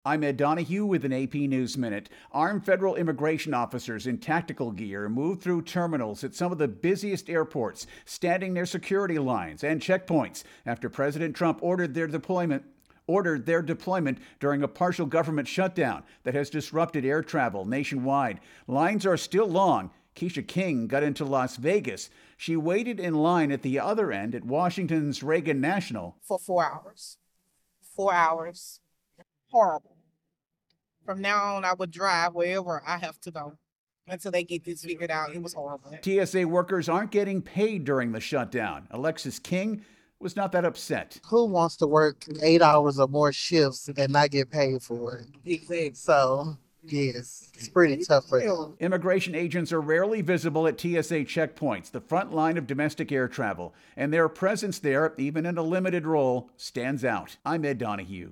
I'm Ed Donahue with an AP News Minute. Armed federal immigration officers in tactical gear moved through terminals at some of the busiest airports, standing near security lines and checkpoints after President Trump ordered their deployment during a partial government shutdown that has disrupted air travel nationwide. Lines are still long. Keisha King got into Las Vegas. She waited in line at the other end at Washington's Reagan National for 4 hours. 4 hours. Horrible. From now on, I would drive wherever I have to go until they get this figured out. It was horrible. TSA workers aren't getting paid during the shutdown. Alexis King was not that upset. Who wants to work 8 hours or more shifts and not get paid for it? Exactly. So, yes, it's pretty tough for them. Immigration agents are rarely visible at TSA checkpoints, the front line of domestic air travel, and their presence there, even in a limited role, stands out. I'm Ed Donahue.